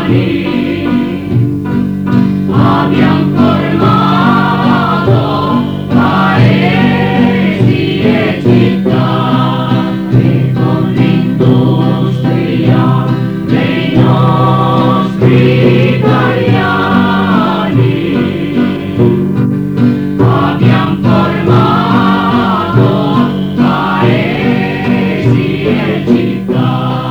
Abbiamo formato paesi e città e con l'industria dei nostri italiani abbiamo formato paesi e città.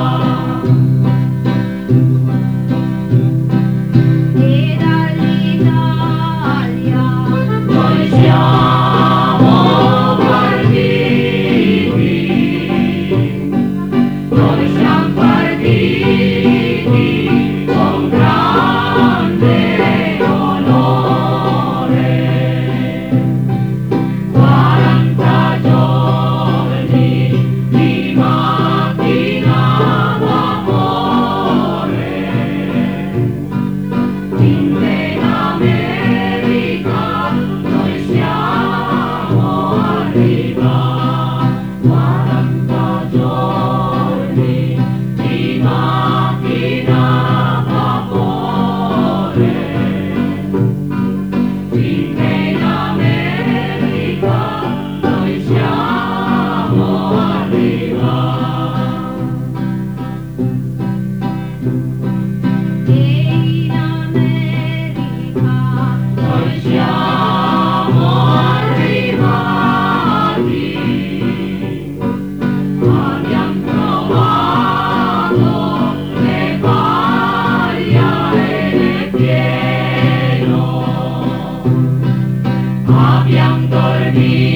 Noi siamo partiti con grande onore. 40 giorni di macchina a vapore. In America noi siamo arrivati, 40 giorni di macchina a vapore. In America noi siamo arrivati. Noi siamo arrivati, abbiamo trovato le paglia e le pieno, abbiamo dormito